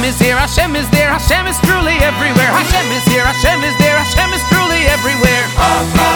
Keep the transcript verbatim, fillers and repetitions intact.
Hashem is here, Hashem is there, Hashem is truly everywhere. Hashem is here, Hashem is there, Hashem is truly everywhere.